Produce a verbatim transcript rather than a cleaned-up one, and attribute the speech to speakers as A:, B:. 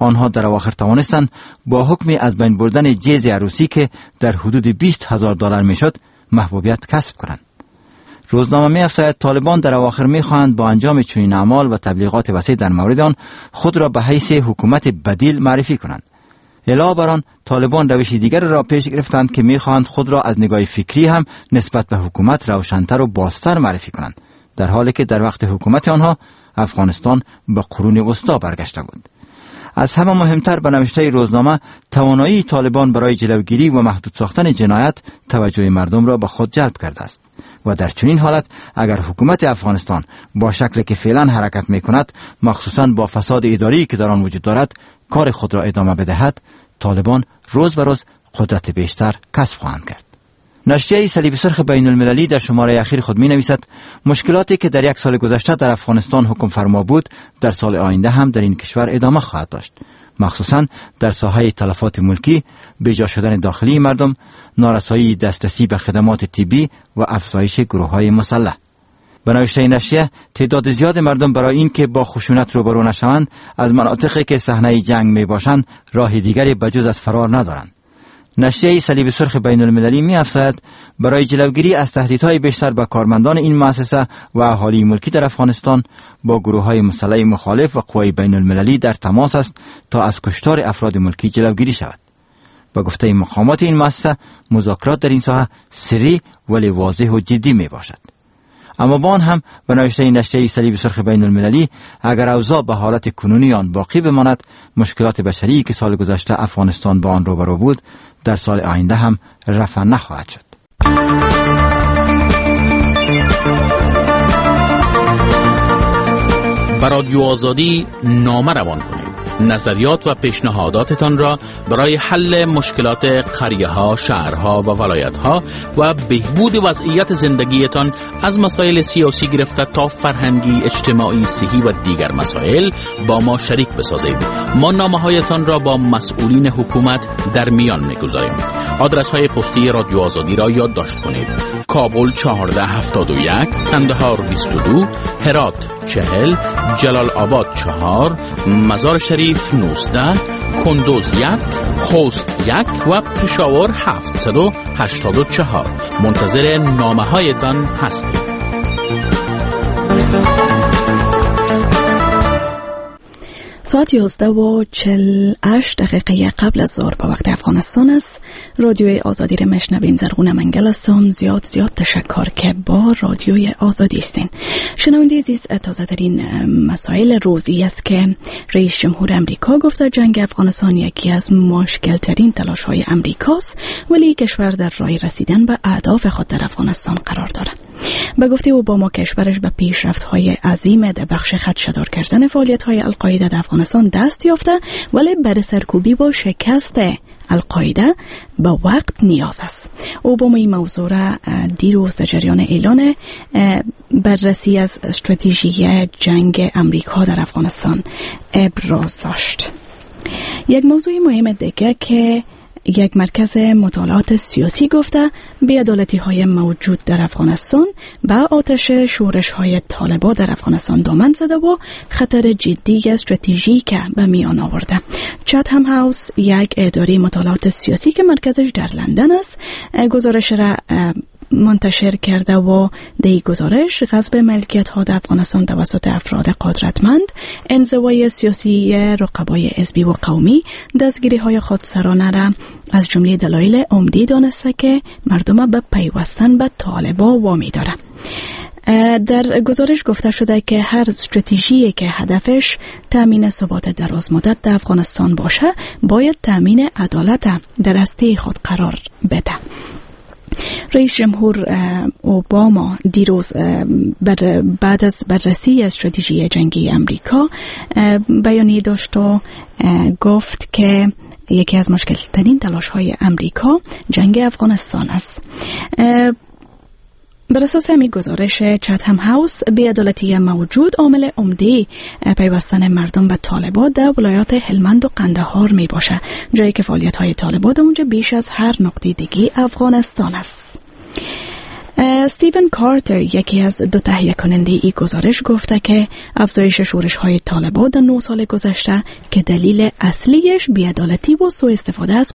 A: آنها در اواخر توانستند با حکم از بین بردن جیز عروسی که در حدود بیست هزار دلار میشد محبوبیت کسب کنند. روزنامه می افزاید طالبان در اواخر می خواهند با انجام چنین اعمال و تبلیغات وسیع در مورد آن خود را به حیث حکومت بدیل معرفی کنند. علاوه بر آن طالبان روش دیگر را پیش گرفتند که می خواهند خود را از نگاه فکری هم نسبت به حکومت روشن‌تر و بازتر معرفی کنند، در حالی که در وقت حکومت آنها افغانستان به قرون وسطا برگشته بود. از همه مهمتر به نوشته روزنامه توانایی طالبان برای جلوگیری و محدود ساختن جنایت توجه مردم را به خود جلب کرده است و در چنین حالت اگر حکومت افغانستان با شکلی که فعلا حرکت می کند، مخصوصا با فساد اداری که در آن وجود دارد، کار خود را ادامه بدهد، طالبان روز به روز قدرت بیشتر کسب خواهند کرد. نشریه صلیب سرخ بین المللی در شماره اخیر خود می نویسد مشکلاتی که در یک سال گذشته در افغانستان حکم فرما بود در سال آینده هم در این کشور ادامه خواهد داشت، مخصوصا در ساحه تلفات ملکی، بیجا شدن داخلی مردم، نارسایی دسترسی به خدمات طبی و افزایش گروه‌های مسلح. به نوشته نشریه تعداد زیاد مردم برای این که با خشونت روبرو نشوند از مناطقی که صحنه جنگ می باشند راه دیگری بجز از فرار ندارند. نشریه صلیب سرخ بین المللی می افزاید برای جلوگیری از تهدیدهای بیشتر به کارمندان این مؤسسه و اهالی ملکی در افغانستان با گروه‌های مسلح مخالف و قوای بین المللی در تماس است تا از کشتار افراد ملکی جلوگیری شود. به گفته مقامات این مؤسسه مذاکرات در این ساحه سری ولی واضح و جدی می باشد. اما با آن هم به نوشته نشریه صلیب سرخ بین المللی اگر اوضاع به حالت کنونی آن باقی بماند، مشکلات بشری که سال گذشته افغانستان با آن روبرو بود در سال آینده هم رفع نخواهد شد.
B: به رادیو آزادی نامه روان کنید. نظریات و پیشنهاداتتان را برای حل مشکلات قریه‌ها، شهرها و ولایت‌ها و بهبود وضعیت زندگیتان از مسائل سیاسی گرفته تا فرهنگی، اجتماعی، صحی و دیگر مسائل با ما شریک بسازید. ما نامه‌هایتان را با مسئولین حکومت در میان می‌گذاریم. آدرس‌های پستی رادیو آزادی را یادداشت کنید: کابل چهارده هفتاد و یک، کندهار بیست و دو، هرات چهل، جلال آباد چهار، مزار شریف نوزده، کندوز یک، خوست یک و پشاور هفتصد و هشتاد و چهار. منتظر نامه هایتان هستیم.
C: ساعت یازده و چهل و هشت دقیقه قبل از ظهر به وقت افغانستان است. رادیوی آزادی را میشنوین. زرغون منگل هستم. زیاد زیاد تشکر که با رادیوی آزادی هستین. شنونده عزیز، تازه ترین مسائل روزی است که رئیس جمهور امریکا گفته جنگ افغانستان یکی از مشکل ترین تلاش های امریکاست، ولی کشور در راه رسیدن به اهداف خود در افغانستان قرار دارد. به گفته اوباما کشورش به پیشرفت‌های عظیم در بخش خدشه‌دار کردن فعالیت‌های القاعده در افغانستان دست یافته، ولی برای سرکوبی با شکست القاعده به وقت نیاز است. اوباما این موضوع را دیروز در جریان اعلان بررسی از استراتژی جنگ امریکا در افغانستان ابراز داشت. یک موضوع مهم دیگه که یک مرکز مطالعات سیاسی گفته بی‌عدالتی های موجود در افغانستان با آتش شورش های طالبان در افغانستان دامن زده و خطر جدی استراتژیک به میان آورده. چاتهم هاوس، یک اداره مطالعات سیاسی که مرکزش در لندن است، گزارش را منتشر کرده و در گزارش غصب ملکیت ها در افغانستان توسط افراد قدرتمند، انزوای سیاسی رقبای حزبی و قومی، دستگیری های خودسرانه را از جمله دلایل عمده دانسته که مردم به پیوستن به طالبان وامی داره. در گزارش گفته شده که هر استراتژی که هدفش تامین ثبات دراز مدت در افغانستان باشه باید تامین عدالت در هسته خود قرار بده. رئیس جمهور اوباما دیروز بعد از بررسی استراتژی جنگی امریکا بیانیه داشت و گفت که یکی از مشکل ترین تلاش های امریکا جنگ افغانستان است. بر اساس همین گزارش چاتهم هاوس، بی‌عدالتی موجود عامل عمده پیوستن مردم به طالبان در ولایات هلمند و قندهار می باشه، جایی که فعالیت های طالبان اونجا بیش از هر نقطه دیگه افغانستان است. استیون کارتر، یکی از دو تهیه کننده ای گزارش، گفته که افزایش شورش های طالبان در نه سال گذشته که دلیل اصلیش بی‌عدالتی و سوء استفاده از